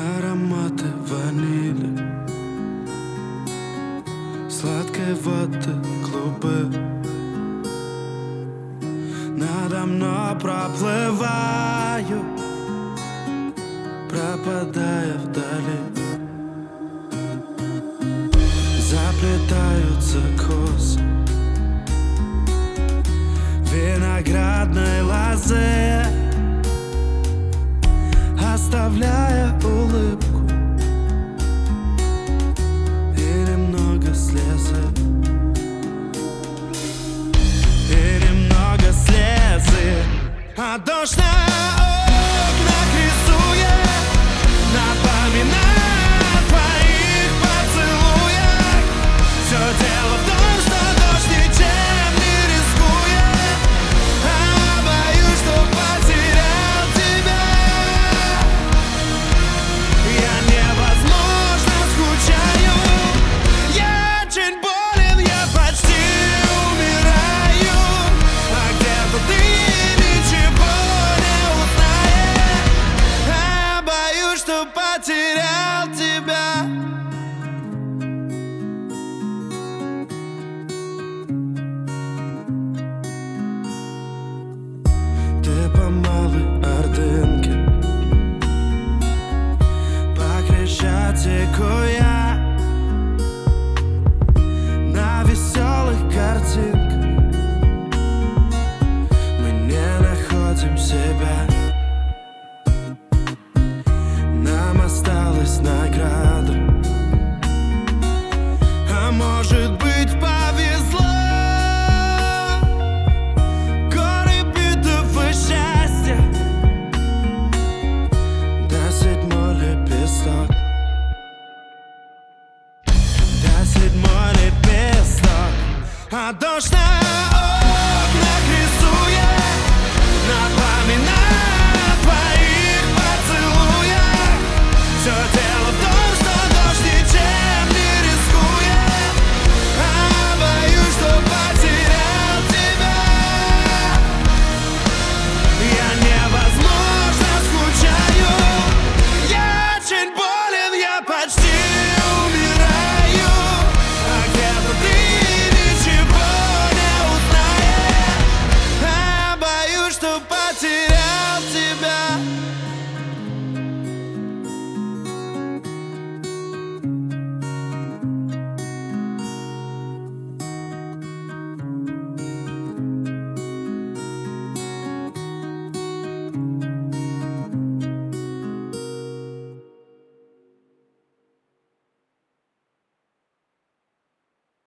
Ароматы ванили, сладкой воды клубы. Надо мной проплываю, пропадая вдали. Заплетаются косы виноградной лозы, оставляя улыбку и немного слезы. И немного слезы. А дождь на окнах рисует, напоминая о твоих поцелуях. Все дело в том, что дождь ничем не рискует, а боюсь, что потерял тебя. Я невозможно скучаю, я очень болен, я почти умираю. А где-то ты ничего не узнаешь, а боюсь, что потерял тебя. Ты по малой Ордынке, по Крещатику я, на веселых картинках мы не находим себя. Нам осталась награда, а может быть повезло. Горы битов и счастья, да седьмой лепесток, да седьмой лепесток. А дождь